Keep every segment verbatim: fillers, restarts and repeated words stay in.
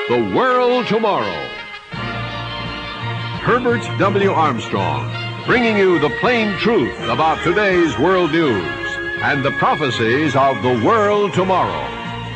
The World Tomorrow. Herbert W. Armstrong, bringing you the plain truth about today's world news and the prophecies of the world tomorrow.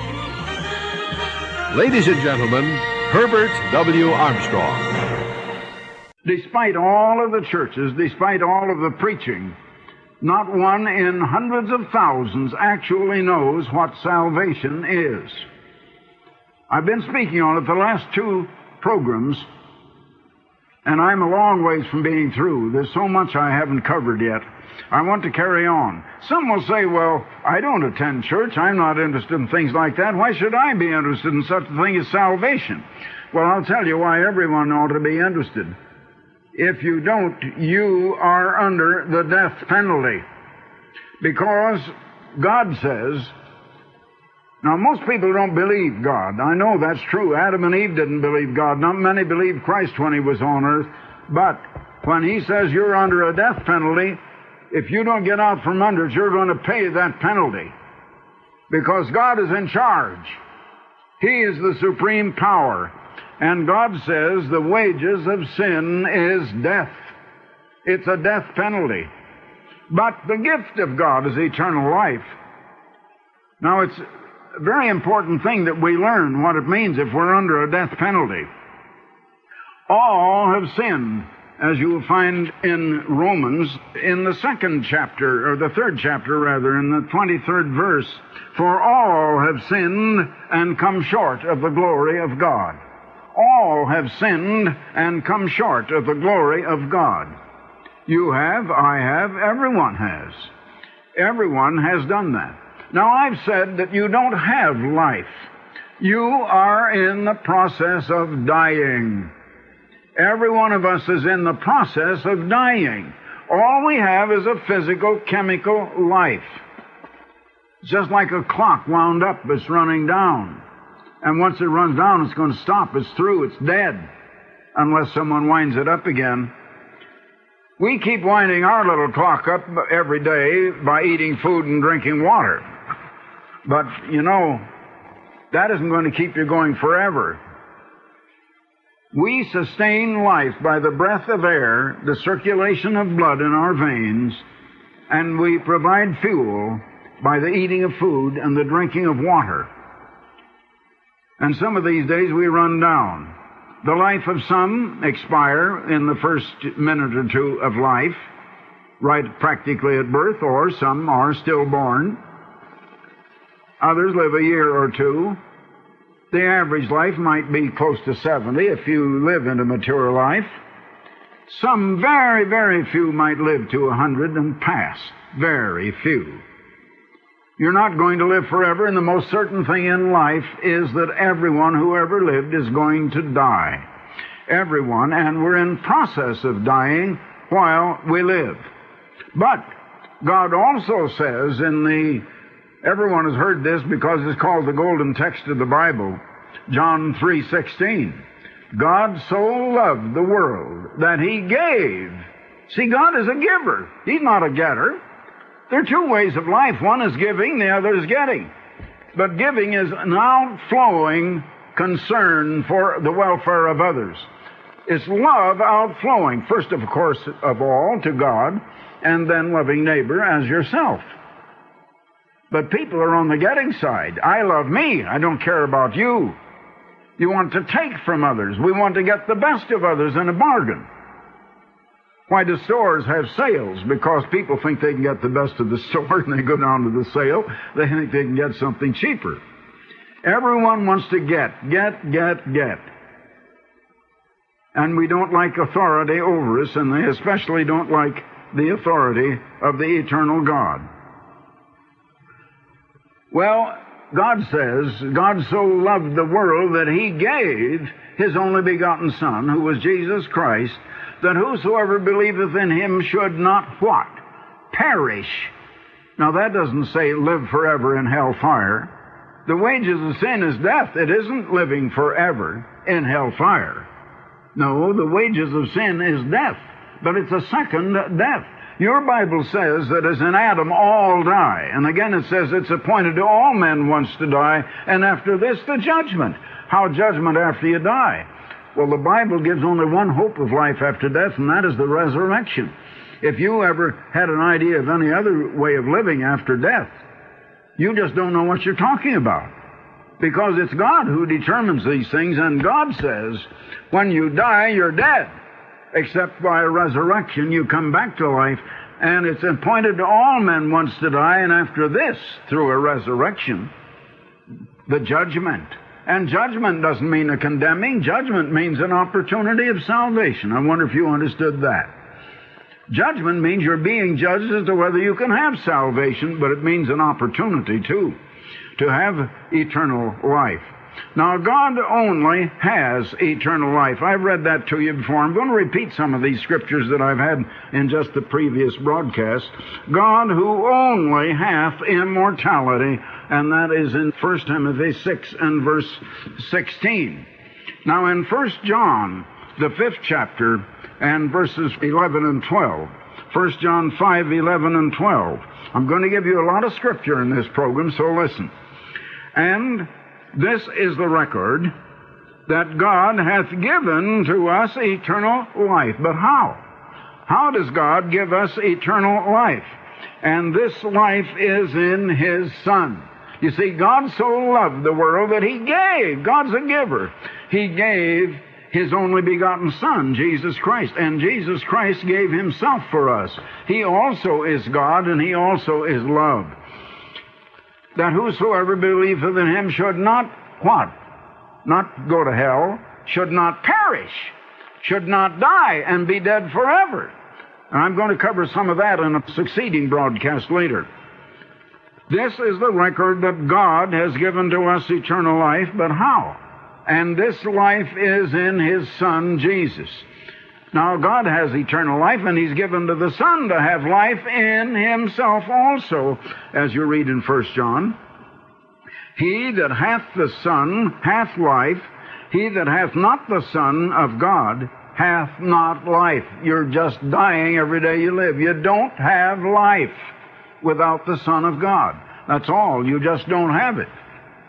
Ladies and gentlemen, Herbert W. Armstrong. Despite all of the churches, despite all of the preaching, not one in hundreds of thousands actually knows what salvation is. I've been speaking on it the last two programs, and I'm a long ways from being through. There's so much I haven't covered yet. I want to carry on. Some will say, well, I don't attend church. I'm not interested in things like that. Why should I be interested in such a thing as salvation? Well, I'll tell you why everyone ought to be interested. If you don't, you are under the death penalty. Because God says, now most people don't believe God. I know that's true. Adam and Eve didn't believe God. Not many believed Christ when he was on earth. But when he says you're under a death penalty, if you don't get out from under it, you're going to pay that penalty. Because God is in charge. He is the supreme power. And God says the wages of sin is death. It's a death penalty. But the gift of God is eternal life. Now, it's a very important thing that we learn what it means if we're under a death penalty. All have sinned, as you will find in Romans, in the second chapter, or the third chapter rather, in the twenty-third verse. For all have sinned and come short of the glory of God. All have sinned and come short of the glory of God. You have, I have, everyone has. Everyone has done that. Now, I've said that you don't have life. You are in the process of dying. Every one of us is in the process of dying. All we have is a physical, chemical life. It's just like a clock wound up that's running down. And once it runs down, it's going to stop. It's through. It's dead. Unless someone winds it up again. We keep winding our little clock up every day by eating food and drinking water. But, you know, that isn't going to keep you going forever. We sustain life by the breath of air, the circulation of blood in our veins, and we provide fuel by the eating of food and the drinking of water. And some of these days we run down. The life of some expire in the first minute or two of life, right practically at birth, or some are stillborn. Others live a year or two. The average life might be close to seventy if you live into mature life. Some very, very few might live to a hundred and pass. Very few. You're not going to live forever, and the most certain thing in life is that everyone who ever lived is going to die. Everyone, and we're in process of dying while we live. But God also says in the, everyone has heard this because it's called the golden text of the Bible, John three sixteen. God so loved the world that He gave. See, God is a giver. He's not a getter. There are two ways of life. One is giving, the other is getting. But giving is an outflowing concern for the welfare of others. It's love outflowing, first of course of all, to God, and then loving neighbor as yourself. But people are on the getting side. I love me. I don't care about you. You want to take from others. We want to get the best of others in a bargain. Why do stores have sales? Because people think they can get the best of the store, and they go down to the sale. They think they can get something cheaper. Everyone wants to get, get, get, get. And we don't like authority over us, and they especially don't like the authority of the eternal God. Well, God says, God so loved the world that He gave His only begotten Son, who was Jesus Christ, that whosoever believeth in Him should not what? Perish. Now that doesn't say live forever in hellfire. The wages of sin is death. It isn't living forever in hellfire. No, the wages of sin is death. But it's a second death. Your Bible says that as in Adam all die. And again it says it's appointed to all men once to die, and after this the judgment. How judgment after you die? Well, the Bible gives only one hope of life after death, and that is the resurrection. If you ever had an idea of any other way of living after death, you just don't know what you're talking about. Because it's God who determines these things, and God says, when you die, you're dead. Except by a resurrection, you come back to life, and it's appointed to all men once to die, and after this, through a resurrection, the judgment. And judgment doesn't mean a condemning. Judgment means an opportunity of salvation. I wonder if you understood that. Judgment means you're being judged as to whether you can have salvation, but it means an opportunity, too, to have eternal life. Now, God only has eternal life. I've read that to you before. I'm going to repeat some of these scriptures that I've had in just the previous broadcast. God who only hath immortality, and that is in First Timothy six and verse sixteen. Now, in First John, the fifth chapter, and verses eleven and twelve, First John five, eleven and twelve. I'm going to give you a lot of scripture in this program, so listen. And this is the record, that God hath given to us eternal life. But how? How does God give us eternal life? And this life is in His Son. You see, God so loved the world that He gave. God's a giver. He gave His only begotten Son, Jesus Christ. And Jesus Christ gave Himself for us. He also is God, and He also is love. That whosoever believeth in Him should not, what? Not go to hell, should not perish, should not die, and be dead forever. And I'm going to cover some of that in a succeeding broadcast later. This is the record that God has given to us eternal life, but how? And this life is in His Son, Jesus. Now, God has eternal life, and He's given to the Son to have life in Himself also, as you read in First John. He that hath the Son hath life. He that hath not the Son of God hath not life. You're just dying every day you live. You don't have life without the Son of God. That's all. You just don't have it.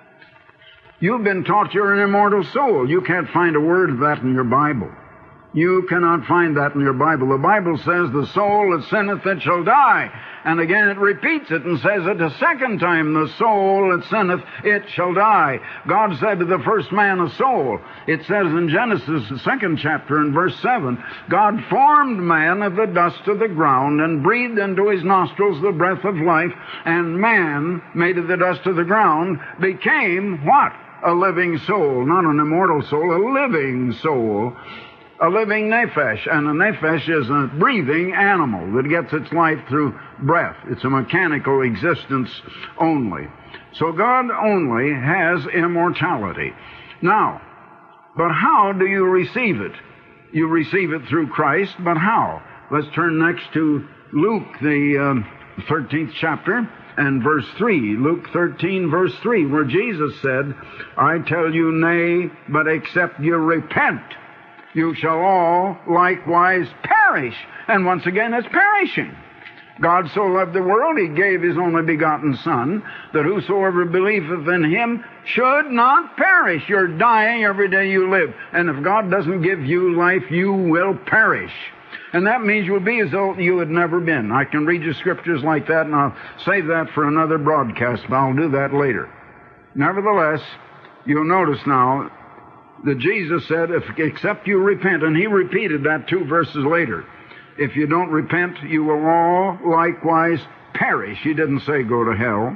You've been taught you're an immortal soul. You can't find a word of that in your Bible. You cannot find that in your Bible. The Bible says, the soul that sinneth, it shall die. And again it repeats it and says it a second time, the soul that sinneth, it shall die. God said to the first man, a soul. It says in Genesis, the second chapter, in verse seven, God formed man of the dust of the ground and breathed into his nostrils the breath of life, and man, made of the dust of the ground, became what? A living soul. Not an immortal soul, a living soul. A living nephesh, and a nephesh is a breathing animal that gets its life through breath. It's a mechanical existence only. So God only has immortality. Now, but how do you receive it? You receive it through Christ, but how? Let's turn next to Luke, the um, thirteenth chapter, and verse three. Luke thirteen, verse three, where Jesus said, I tell you, nay, but except you repent, you shall all likewise perish. And once again, it's perishing. God so loved the world, He gave His only begotten Son, that whosoever believeth in Him should not perish. You're dying every day you live. And if God doesn't give you life, you will perish. And that means you'll be as though you had never been. I can read you scriptures like that, and I'll save that for another broadcast, but I'll do that later. Nevertheless, you'll notice now that Jesus said, if except you repent, and He repeated that two verses later. If you don't repent, you will all likewise perish. He didn't say go to hell.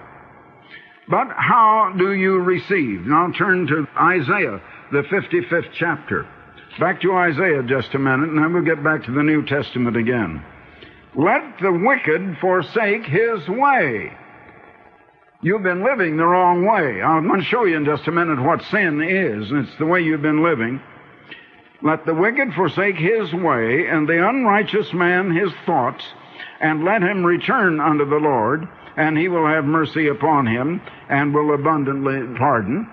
But how do you receive? Now turn to Isaiah, the fifty-fifth chapter. Back to Isaiah just a minute, and then we'll get back to the New Testament again. Let the wicked forsake his way. You've been living the wrong way. I'm going to show you in just a minute what sin is, and it's the way you've been living. Let the wicked forsake his way, and the unrighteous man his thoughts, and let him return unto the Lord, and He will have mercy upon him, and will abundantly pardon.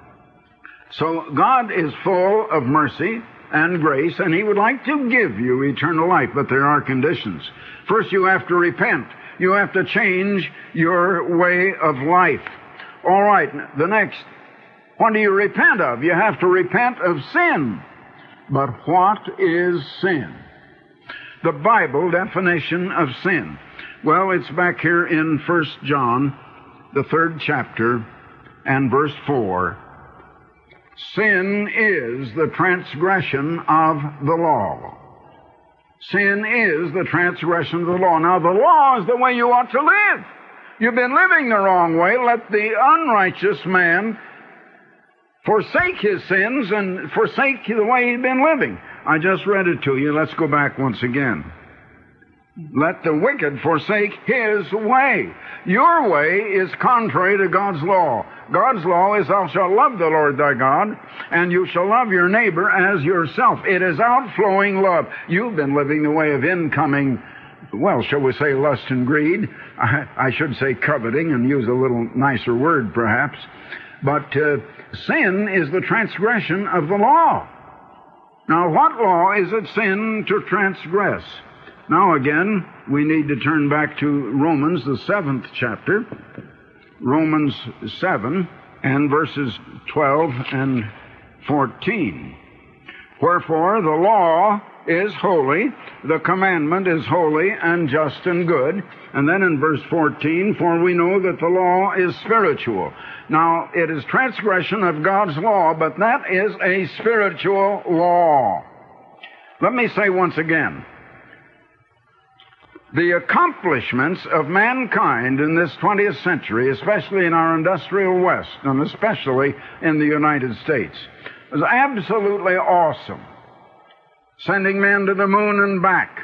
So God is full of mercy and grace, and He would like to give you eternal life, but there are conditions. First, you have to repent. You have to change your way of life. All right, the next. What do you repent of? You have to repent of sin. But what is sin? The Bible definition of sin. Well, it's back here in First John, the third chapter, and verse four. Sin is the transgression of the law. Sin is the transgression of the law. Now, the law is the way you ought to live. You've been living the wrong way. Let the unrighteous man forsake his sins and forsake the way he's been living. I just read it to you. Let's go back once again. Let the wicked forsake his way. Your way is contrary to God's law. God's law is, thou shalt love the Lord thy God, and you shall love your neighbor as yourself. It is outflowing love. You've been living the way of incoming, well, shall we say lust and greed? I, I should say coveting and use a little nicer word perhaps. But uh, sin is the transgression of the law. Now, what law is it sin to transgress? Now again, we need to turn back to Romans, the seventh chapter, Romans seven, and verses twelve and fourteen. Wherefore the law is holy, the commandment is holy and just and good. And then in verse fourteen, for we know that the law is spiritual. Now, it is transgression of God's law, but that is a spiritual law. Let me say once again, the accomplishments of mankind in this twentieth century, especially in our industrial West, and especially in the United States, was absolutely awesome. Sending men to the moon and back,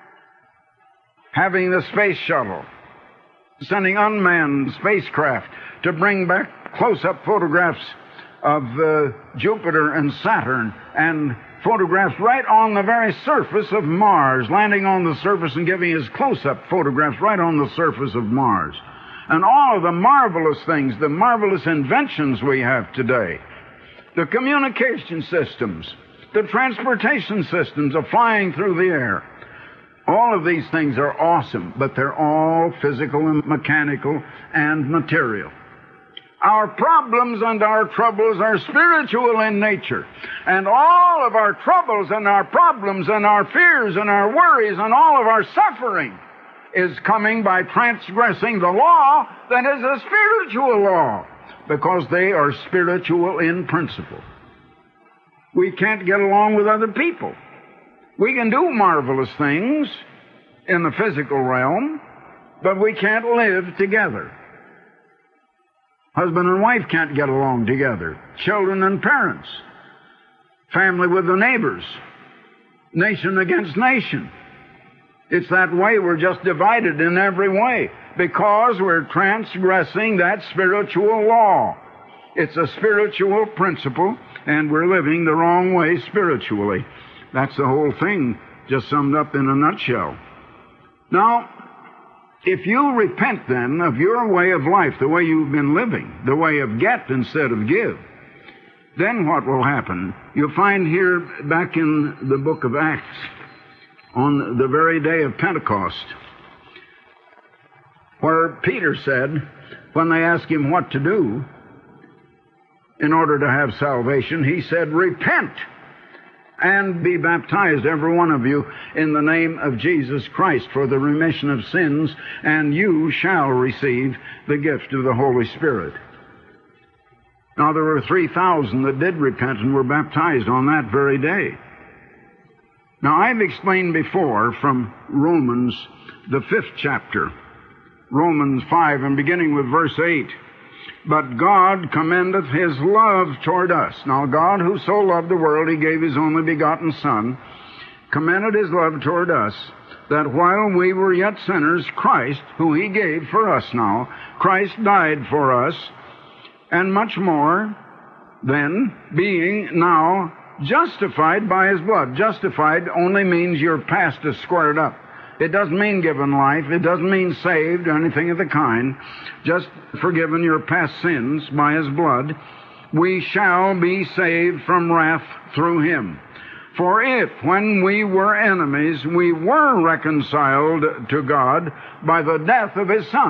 having the space shuttle, sending unmanned spacecraft to bring back close-up photographs of uh, Jupiter and Saturn, and photographs right on the very surface of Mars, landing on the surface and giving us close-up photographs right on the surface of Mars. And all of the marvelous things, the marvelous inventions we have today, the communication systems, the transportation systems of flying through the air, all of these things are awesome, but they're all physical and mechanical and material. Our problems and our troubles are spiritual in nature. And all of our troubles and our problems and our fears and our worries and all of our suffering is coming by transgressing the law that is a spiritual law, because they are spiritual in principle. We can't get along with other people. We can do marvelous things in the physical realm, but we can't live together. Husband and wife can't get along together. Children and parents. Family with the neighbors. Nation against nation. It's that way. We're just divided in every way because we're transgressing that spiritual law. It's a spiritual principle, and we're living the wrong way spiritually. That's the whole thing, just summed up in a nutshell. Now, if you repent then of your way of life, the way you've been living, the way of get instead of give, then what will happen? You'll find here back in the book of Acts, on the very day of Pentecost, where Peter said, when they asked him what to do in order to have salvation, he said, repent and be baptized, every one of you, in the name of Jesus Christ for the remission of sins, and you shall receive the gift of the Holy Spirit. Now, there were three thousand that did repent and were baptized on that very day. Now, I've explained before from Romans, the fifth chapter, Romans five, and beginning with verse eight, but God commendeth his love toward us. Now, God, who so loved the world, he gave his only begotten Son, commended his love toward us, that while we were yet sinners, Christ, who he gave for us now, Christ died for us, and much more, then, being now justified by his blood. Justified only means your past is squared up. It doesn't mean given life. It doesn't mean saved or anything of the kind. Just forgiven your past sins by his blood. We shall be saved from wrath through him. For if, when we were enemies, we were reconciled to God by the death of his Son.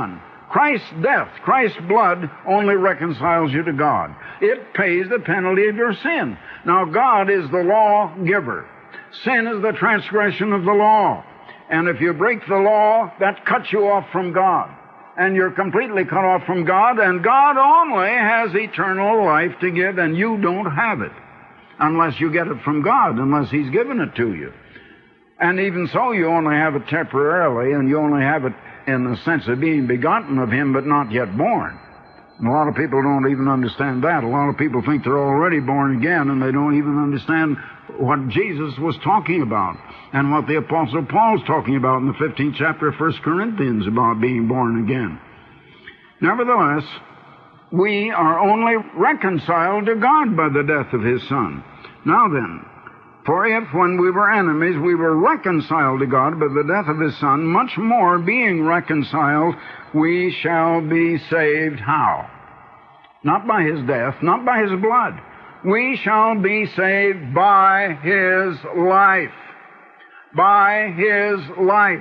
Christ's death, Christ's blood only reconciles you to God. It pays the penalty of your sin. Now, God is the law giver. Sin is the transgression of the law. And if you break the law, that cuts you off from God. And you're completely cut off from God, and God only has eternal life to give, and you don't have it unless you get it from God, unless He's given it to you. And even so, you only have it temporarily, and you only have it in the sense of being begotten of Him, but not yet born. And a lot of people don't even understand that. A lot of people think they're already born again, and they don't even understand what Jesus was talking about and what the Apostle Paul's talking about in the fifteenth chapter of First Corinthians about being born again. Nevertheless, we are only reconciled to God by the death of His Son. Now then, for if when we were enemies we were reconciled to God by the death of His Son, much more being reconciled we shall be saved. How? Not by His death, not by His blood. We shall be saved by His life. By His life.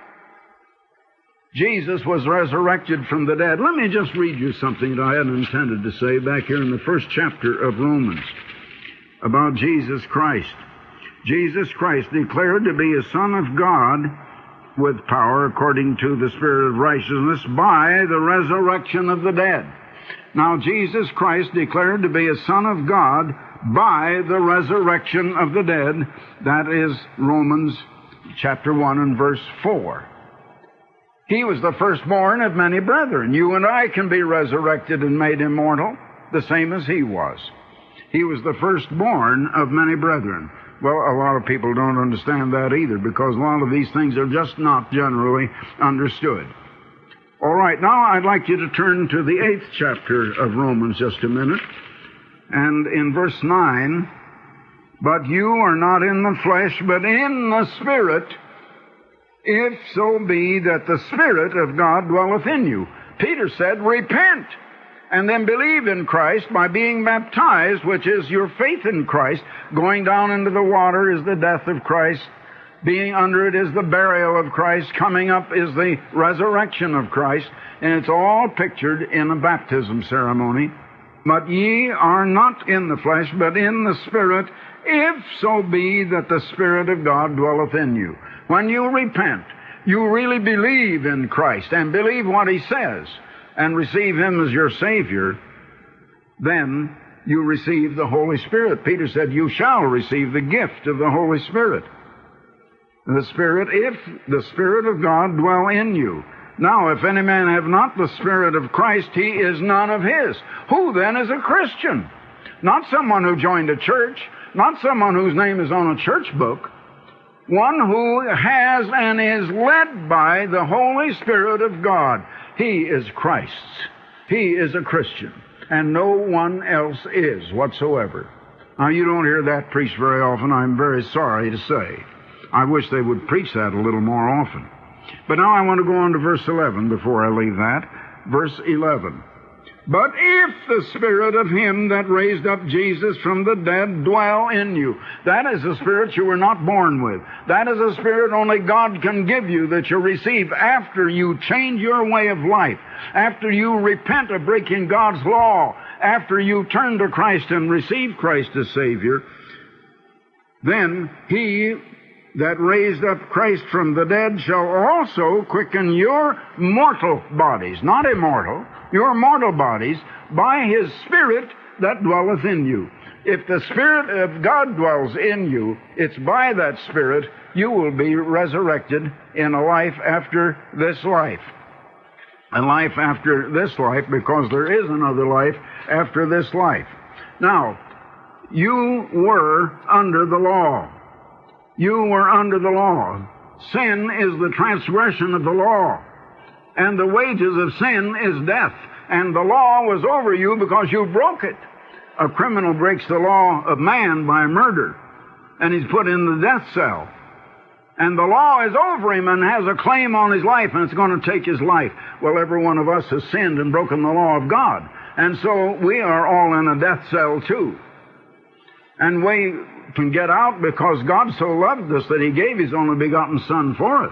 Jesus was resurrected from the dead. Let me just read you something that I hadn't intended to say back here in the first chapter of Romans about Jesus Christ. Jesus Christ declared to be a Son of God with power according to the Spirit of righteousness by the resurrection of the dead. Now, Jesus Christ declared to be a Son of God by the resurrection of the dead. That is Romans chapter one and verse four. He was the firstborn of many brethren. You and I can be resurrected and made immortal, the same as He was. He was the firstborn of many brethren. Well, a lot of people don't understand that either, because a lot of these things are just not generally understood. All right, now I'd like you to turn to the eighth chapter of Romans just a minute. And in verse nine, but you are not in the flesh, but in the Spirit, if so be that the Spirit of God dwelleth in you. Peter said, repent, and then believe in Christ by being baptized, which is your faith in Christ. Going down into the water is the death of Christ. Being under it is the burial of Christ. Coming up is the resurrection of Christ. And it's all pictured in a baptism ceremony. But ye are not in the flesh, but in the Spirit, if so be that the Spirit of God dwelleth in you. When you repent, you really believe in Christ and believe what He says and receive Him as your Savior, then you receive the Holy Spirit. Peter said, you shall receive the gift of the Holy Spirit. The Spirit, if the Spirit of God dwell in you. Now, if any man have not the Spirit of Christ, he is none of His. Who then is a Christian? Not someone who joined a church, not someone whose name is on a church book. One who has and is led by the Holy Spirit of God. He is Christ's. He is a Christian, and no one else is whatsoever. Now, you don't hear that preached very often, I'm very sorry to say. I wish they would preach that a little more often. But now I want to go on to verse eleven before I leave that. Verse eleven. But if the Spirit of Him that raised up Jesus from the dead dwell in you. That is a Spirit you were not born with. That is a Spirit only God can give you, that you receive after you change your way of life, after you repent of breaking God's law, after you turn to Christ and receive Christ as Savior. Then He that raised up Christ from the dead shall also quicken your mortal bodies, not immortal, your mortal bodies, by His Spirit that dwelleth in you. If the Spirit of God dwells in you, it's by that Spirit you will be resurrected in a life after this life. A life after this life, because there is another life after this life. Now, you were under the law. You were under the law. Sin is the transgression of the law. And the wages of sin is death. And the law was over you because you broke it. A criminal breaks the law of man by murder, and he's put in the death cell. And the law is over him and has a claim on his life, and it's going to take his life. Well, every one of us has sinned and broken the law of God. And so we are all in a death cell too. And we can get out because God so loved us that He gave His only begotten Son for us.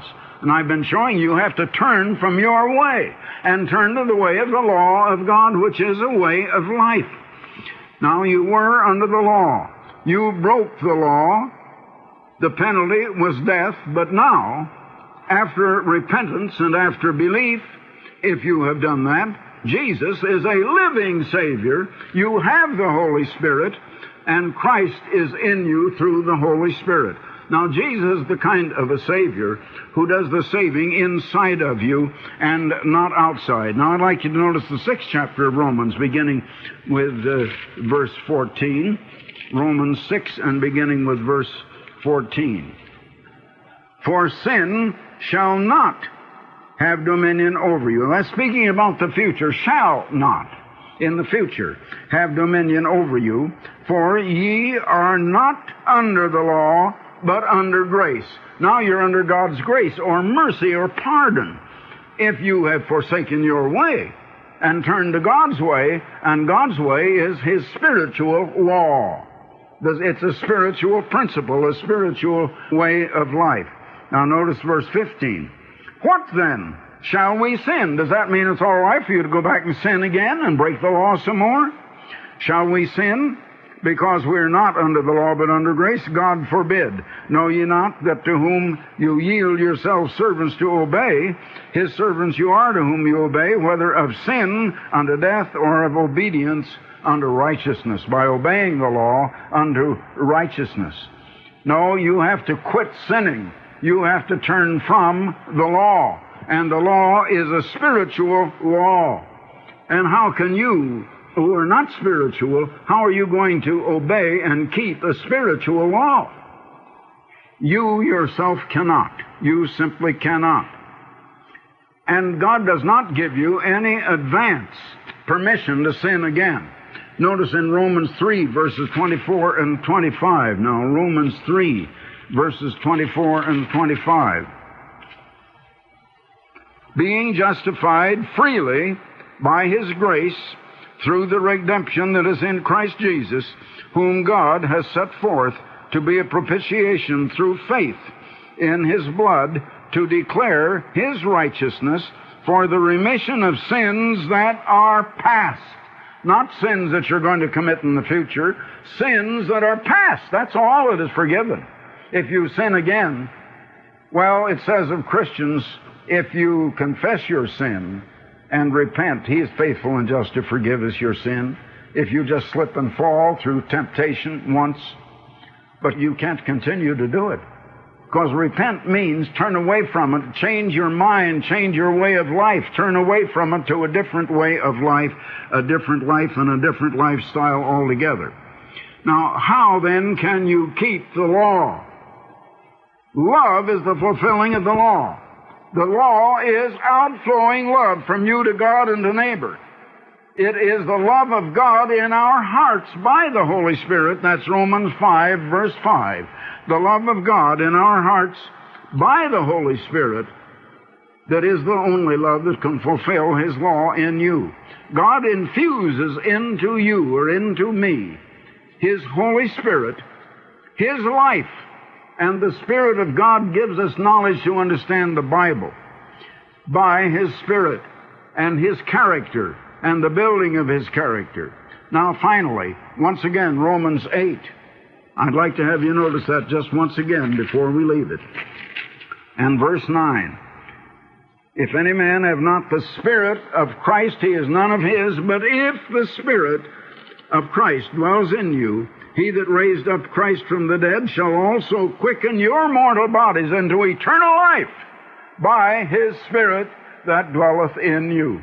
And I've been showing you have to turn from your way and turn to the way of the law of God, which is a way of life. Now, you were under the law. You broke the law. The penalty was death. But now, after repentance and after belief, if you have done that, Jesus is a living Savior. You have the Holy Spirit, and Christ is in you through the Holy Spirit. Now, Jesus is the kind of a Savior who does the saving inside of you and not outside. Now, I'd like you to notice the sixth chapter of Romans, beginning with uh, verse fourteen. Romans six and beginning with verse fourteen. For sin shall not have dominion over you. That's speaking about the future. Shall not, in the future, have dominion over you. For ye are not under the law, but under grace. Now you're under God's grace, or mercy, or pardon, if you have forsaken your way and turned to God's way, and God's way is His spiritual law. It's a spiritual principle, a spiritual way of life. Now notice verse fifteen. What then? Shall we sin? Does that mean it's all right for you to go back and sin again and break the law some more? Shall we sin? Because we're not under the law, but under grace? God forbid. Know ye not that to whom you yield yourselves servants to obey, His servants you are to whom you obey, whether of sin unto death or of obedience unto righteousness, by obeying the law unto righteousness. No, you have to quit sinning. You have to turn from the law. And the law is a spiritual law. And how can you, who are not spiritual, how are you going to obey and keep a spiritual law? You yourself cannot. You simply cannot. And God does not give you any advance permission to sin again. Notice in Romans three, verses twenty-four and twenty-five. Now, Romans three, verses twenty-four and twenty-five. Being justified freely by His grace through the redemption that is in Christ Jesus, whom God has set forth to be a propitiation through faith in His blood, to declare His righteousness for the remission of sins that are past. Not sins that you're going to commit in the future, sins that are past. That's all that is forgiven. If you sin again, well, it says of Christians, if you confess your sin and repent, He is faithful and just to forgive us your sin. If you just slip and fall through temptation once, but you can't continue to do it. Because repent means turn away from it, change your mind, change your way of life, turn away from it to a different way of life, a different life and a different lifestyle altogether. Now, how then can you keep the law? Love is the fulfilling of the law. The law is outflowing love from you to God and to neighbor. It is the love of God in our hearts by the Holy Spirit. That's Romans five, verse five. The love of God in our hearts by the Holy Spirit that is the only love that can fulfill His law in you. God infuses into you or into me His Holy Spirit, His life, and the Spirit of God gives us knowledge to understand the Bible by His Spirit and His character and the building of His character. Now, finally, once again, Romans eight. I'd like to have you notice that just once again before we leave it. And verse nine. If any man have not the Spirit of Christ, he is none of His. But if the Spirit of Christ dwells in you, He that raised up Christ from the dead shall also quicken your mortal bodies into eternal life by His Spirit that dwelleth in you.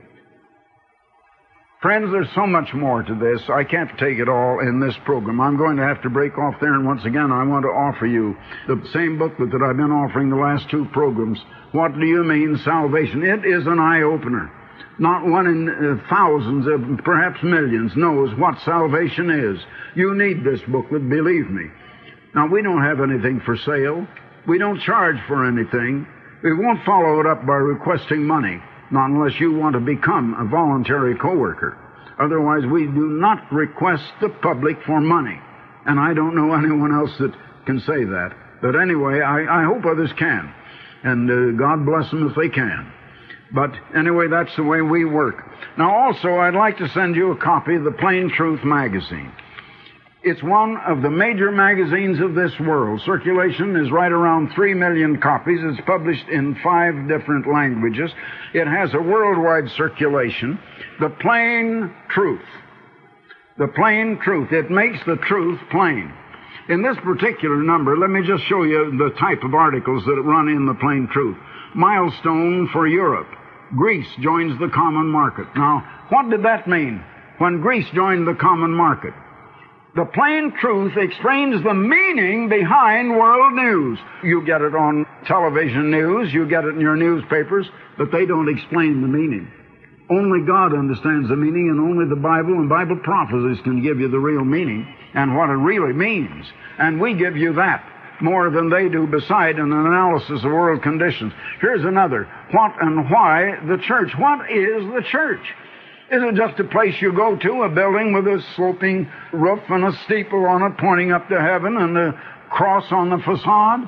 Friends, there's so much more to this. I can't take it all in this program. I'm going to have to break off there, and once again, I want to offer you the same booklet that I've been offering the last two programs. What do you mean, salvation? It is an eye-opener. Not one in uh, thousands, uh, perhaps millions, knows what salvation is. You need this booklet, believe me. Now, we don't have anything for sale. We don't charge for anything. We won't follow it up by requesting money. Not unless you want to become a voluntary co-worker. Otherwise, we do not request the public for money. And I don't know anyone else that can say that. But anyway, I, I hope others can. And uh, God bless them if they can. But anyway, that's the way we work. Now also, I'd like to send you a copy of the Plain Truth magazine. It's one of the major magazines of this world. Circulation is right around three million copies. It's published in five different languages. It has a worldwide circulation. The Plain Truth. The Plain Truth. It makes the truth plain. In this particular number, let me just show you the type of articles that run in the Plain Truth. Milestone for Europe. Greece joins the common market. Now, what did that mean when Greece joined the common market? The Plain Truth explains the meaning behind world news. You get it on television news, you get it in your newspapers, but they don't explain the meaning. Only God understands the meaning, and only the Bible and Bible prophecies can give you the real meaning and what it really means. And we give you that more than they do beside an analysis of world conditions. Here's another. What and why the church? What is the church? Is it just a place you go to, a building with a sloping roof and a steeple on it pointing up to heaven and a cross on the facade?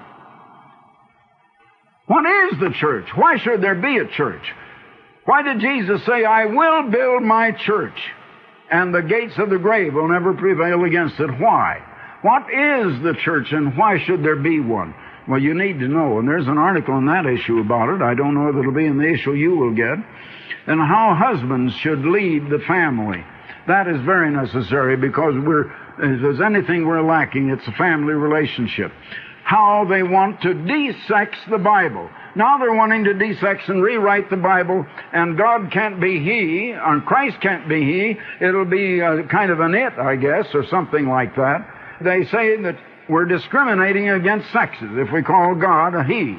What is the church? Why should there be a church? Why did Jesus say, I will build my church, and the gates of the grave will never prevail against it? Why? What is the church, and why should there be one? Well, you need to know, and there's an article on that issue about it. I don't know if it'll be in the issue you will get. And how husbands should lead the family. That is very necessary, because we're, if there's anything we're lacking, it's a family relationship. How they want to de-sex the Bible. Now they're wanting to de-sex and rewrite the Bible, and God can't be He, or Christ can't be He. It'll be a kind of an it, I guess, or something like that. They say that we're discriminating against sexes if we call God a He.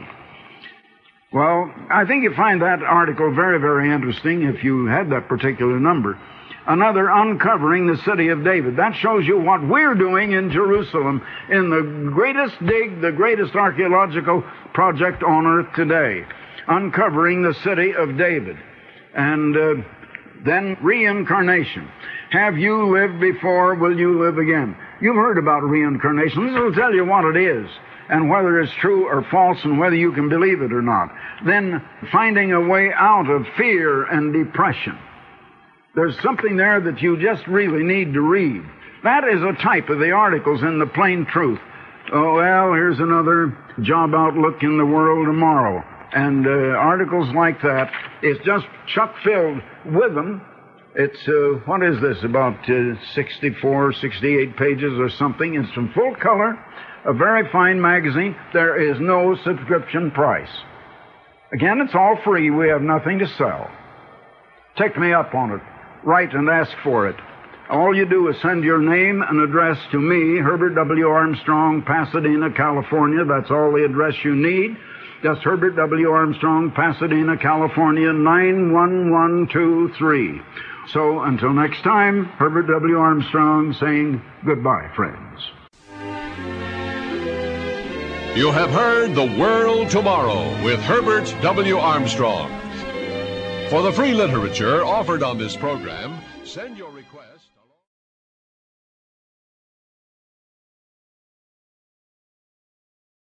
Well, I think you find that article very, very interesting if you had that particular number. Another, uncovering the city of David. That shows you what we're doing in Jerusalem in the greatest dig, the greatest archaeological project on earth today. Uncovering the city of David. And uh, then reincarnation. Have you lived before? Will you live again? You've heard about reincarnation. This will tell you what it is, and whether it's true or false, and whether you can believe it or not. Then finding a way out of fear and depression. There's something there that you just really need to read. That is a type of the articles in the Plain Truth. Oh, well, here's another job outlook in the world tomorrow. And uh, articles like that, it's just chock-filled with them. It's, uh, what is this, about uh, sixty-four, sixty-eight pages or something. It's in full color. A very fine magazine. There is no subscription price. Again, it's all free. We have nothing to sell. Take me up on it. Write and ask for it. All you do is send your name and address to me, Herbert W. Armstrong, Pasadena, California. That's all the address you need. Just Herbert W. Armstrong, Pasadena, California, nine one one two three. So until next time, Herbert W. Armstrong saying goodbye, friends. You have heard The World Tomorrow with Herbert W. Armstrong. For the free literature offered on this program, send your request.